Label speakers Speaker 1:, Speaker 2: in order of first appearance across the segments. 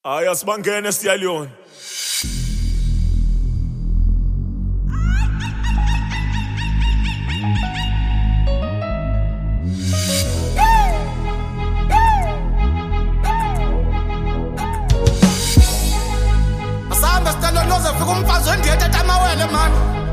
Speaker 1: Hayi asibangene siyaliyona.
Speaker 2: Asamba sicela noze fika umfazi wendiyethe tamawele man.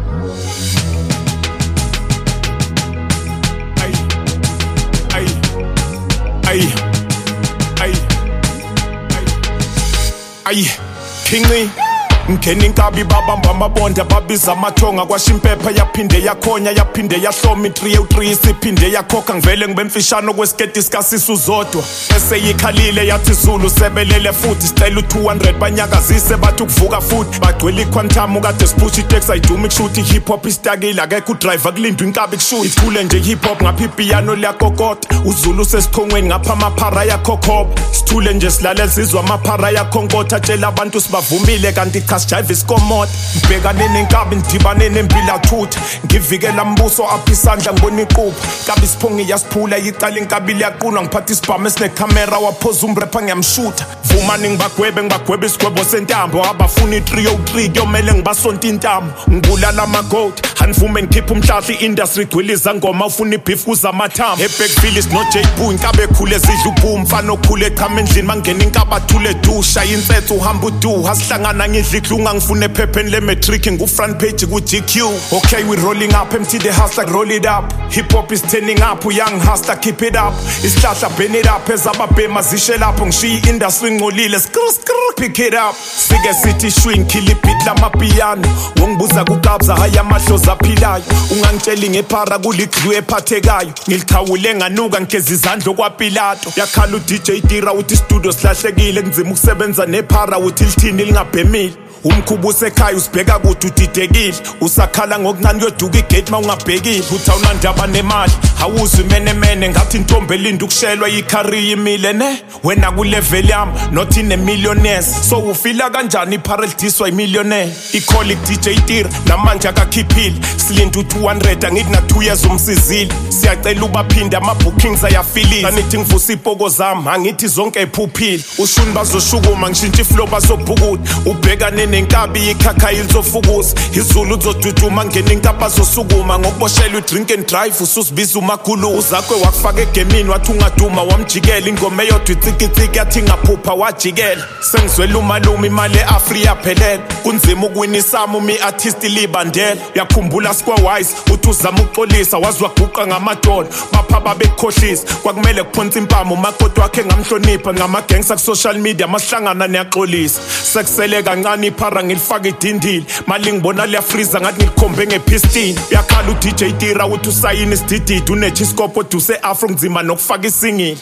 Speaker 1: Ay, Kingi ngeni inkabi babamba amabonda babiza amathonga kwashimpepha yaphinde yakhonya yaphinde yahloma 303 isiphinde yakhokha ngivele ngibemfishano kwesiketi sikasisu zodwa eseyikhalile yathi Zulu sebelele futhi sicela u200 banyakazise bathi ukuvuka futhi bagcwele iquantum kade sipusha itex ayiduma ikushuthi hip hop istakile akekho udriver kulindwa inkabi kushuthi ithule nje hip hop ngapha ipiano liyakokota uZulu sesikhongweni ngapha amaphara yakhokhoba sithule nje silalela sizwa amaphara yakhonkotha tshela abantu sibavumile kanti jive iskomota ngibhekane nenkabi ndibane nempila thutha ngivikela mbuso apha isandla ngibona iqupha kabi siphongi yasiphula icala inkabi liyaquna ngiphatha isibhamu esinecamera waphoza umrapper ngiyamshuta vumani ngibagwebe isigwebo sentambo abafuna i303 kuyomele ngibasonta intamo ngibulala amagoat hanvume ngikhipha umhlahla iindustry gwiliza ngoma ufuna ibeef kuzamathambo eBackville no J Boo inkabe khule zidla ubhum mfana okhule echama endlini mangena inkaba thule dusha insethu uhamba udu hasihlangana ngidla ngifune phepheni le matric ngufront page ku GQ okay we rolling up empty the house like roll it up hip hop is turning up young hustler keep it up isihlahla burn it up ezababhema zishe lapho ngishiya industry ngcolile pick it up sike sithi swing kill beat lamapiano wongibuza kugabza haya amahlozi aphilayo ungangitsheli ngephara kuliglu ephathekayo ngilikhawule nganuka ngigeza izandla kwaPilato yakhala uDJ Tira uthi studio silahlekile kunzima ukusebenza nephara uthi lithini lingabhemile umkhubuso ekhaya usibheka kuthi udidekile usakhala ngokuncane yoduka igate mawungabhekile uthi awunandaba nemali awuzwe imene ngathi intombi elinda ukushelwa icareer imile ne wena ku level yami not in a millionaires so ufila kanjani iparadise imillionaire icolleague DJ Tira namanje akakhiphile silinda u200 angithi na 2 years umsizile siyacela ubaphinda ama bookings ayafilile anithi ngivusa ipoko zami angithi zonke ephuphile ushuni bazoshukuma ngishintsha iflow bazobhukuda ubheka nenkabi ikhakha ilzofukuza iZulu uzoduduma ngene inkaba zosukuma ngokuboshela udrink and drive ususibiza umakhulu uzakwe wakufaka egemini wathi ungaduma wamjikela ingoma eyodwa icikiciki yathi ngaphupha wajikela sengizwela umalume imali eAfrika phelele kunzima ukuwinisama umi artist libandela yakhumbula squawise uthi uzama ukuxolisa wazwaguqa ngamadola bapha babekhohlisa kwakumele kuphonsa impama umakoti wakhe ngamhlonipha ngamagangster ku social media masihlangana neyaxolisa sekusele kancane iphara ngilifaka idindile mali ngibona liyafreeza ngathi ngilikhombe ngepiston yakhala uDJ Tira uthi usayini isidididi unechiscope oduse afro ngizima nokufaka isingile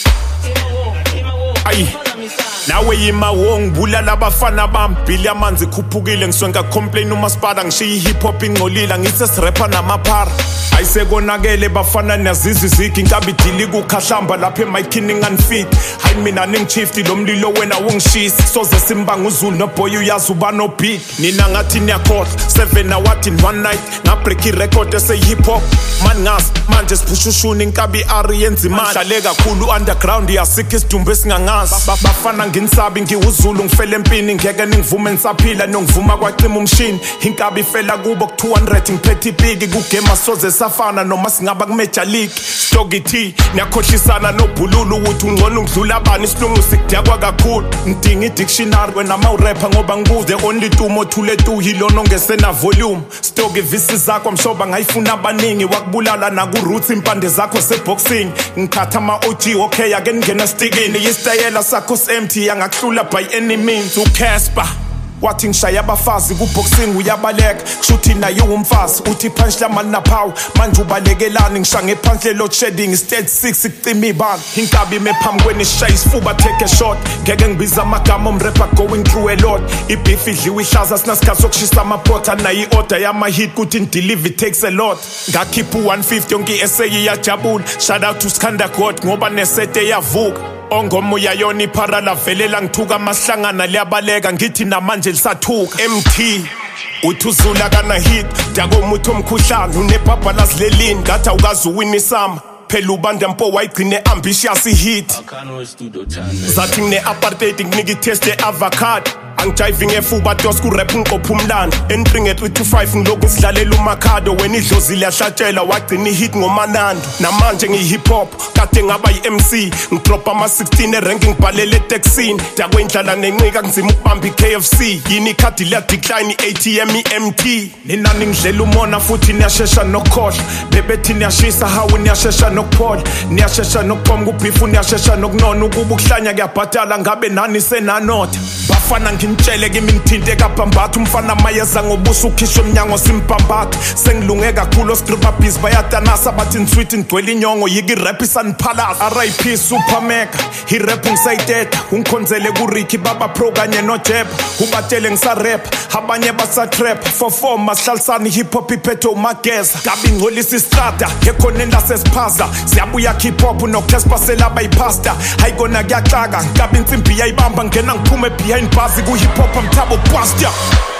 Speaker 1: ayi nawe yima wongibulala abafana bami bili amanzi khuphukile ngiswenka complain umasipala ngishiya hip hop ingcolile ngithe sirapper namaphara ayisekonakele bafana nazizi zigi inkabi dili kukhahlamba lapha emikhini nganfit hayi mina ningchifti lo mlilo wena wongishisa soze simbanga uZulu no boy uyazi uba no beat nina ngathi niyakhohlwa 7 hours in one night ngabreak irecord ese hip hop man ngas manje sipushushuna inkabi ari yenza imali hlale kakhulu underground yasikho isidumbu esingangazi bafana nginsabi ngiwuZulu ngifele empini ngeke ningivume nisaphila nongivuma kwacima umshini inkabi ifela kubo ku200 ngiphethe ipiki kugame soze safana noma singaba kuMajor League stock ithi niyakhohlisana nobhululu uthi ungcono ungidlula abani isilungu sikudyakwa kakhulu ngidinga idictionary wena mawurapper ngoba ngibuze only tumo thule tu hilona ongesena volume stock ivisi zakho mshoba ngayifuna abaningi wakubulala naku roots impande zakho seboxing ngikhatha ama OG okay ake ngena stickini isitayela sakho empty yangakuhlula by any means uCasper wathi ngishaya abafazi kuboxing uyabaleka kushuthi naye umfazi uthi punch la man naphawu manje ubalekelani ngisha ngephandle load shedding stage 6 ikucima ibanga inkabi mephambi kweni shaya isifuba take a shot ngeke ngibiza amagama omrapper going through a lot ibeef idliwe ihlaza sinasikhathi sokushisa amaphotha nayi order yama hit kuthi delivery takes a lot ngakhipha 150 yonke essay yajabula shout out to Skanda God ngoba nesete yavuka ongomoya yona iphara lavelela ngithuka amahlangana liyabaleka ngithi namanje lisathuka MT uthuzula kana hit dakomuthi omkhuhlana unebhabhalazi lelini ngathi awukazi uwina isama phela ubandampo wayigcine ambitious hit zathi ngine-apartheid nginika itest ye-avocado angijiving efuba dos kurap ngiqopha umlando entry nge-3 to 5 ngilokhu sidlalela umakhado wena idlozile yahlatshela wagcina ihit ngomanando namanje ngiyi-hip hop kade ngaba yi-MC ngidropa ama-16 erank ngibhalele eteksini dakwendlala nencika ngizima ukubamba i-KFC yini ikhadi liya-decline i-ATM i-MT ninani ngidlela umona futhi niyashesha nokukhohlwa bebethi niyashisa hawu niyashesha nokuphola niyashesha nokuphoma kubhifu niyashesha nokunona ukuba ukuhlanya kuyabhatala ngabe nani senanotha bafana ngintshele kimi ngithinte kabhambatha umfana mayeza ngobuso ukhishwe emnyango simbhambatha sengilunge kakhulu oscriba biz bayadanasa bathi nsweet ngigcwele inyongo yiki rap isaniphalasa RIP Supermega i-rap ngisayiteta ungikhonzele ku-Ricky Baba Pro kanye nojeba ubatele ngisarap abanye basatrap for masihlalisana i-hip hop iphethe umageza gabi ngcolisa istrada ekhoneni lasesiphaza siyabuya hip hop nokutespasela bayipasta hayikona kuyaxaka gabi insimbi yayibamba ngena ngiphume behind bars ku-hip hop amthabo bust